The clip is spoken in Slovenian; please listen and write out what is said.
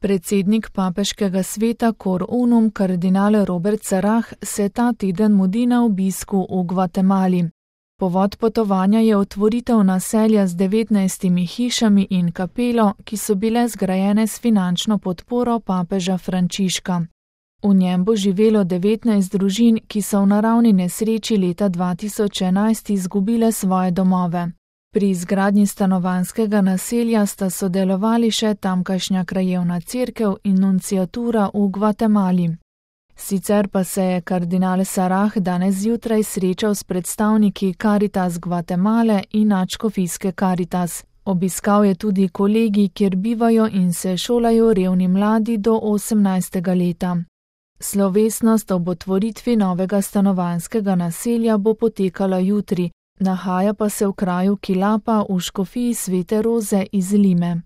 Predsednik papeškega sveta Cor Unum kardinal Robert Sarah se ta teden mudi na obisku v Gvatemali. Povod potovanja je otvoritev naselja z 19 hišami in kapelo, ki so bile zgrajene s finančno podporo papeža Frančiška. V njem bo živelo 19 družin, ki so v naravni nesreči leta 2011 izgubile svoje domove. Pri izgradnji stanovanjskega naselja sta sodelovali še tamkajšnja krajevna cerkev in nunciatura v Gvatemali. Sicer pa se je kardinal Sarah danes zjutraj srečal s predstavniki Caritas Gvatemale in nadškofijske Caritas. Obiskal je tudi kolegij, kjer bivajo in se šolajo revni mladi do 18. leta. Slovesnost ob otvoritvi novega stanovanjskega naselja bo potekala jutri, nahaja pa se v kraju Quilapa v škofiji Svete Roze iz Lime.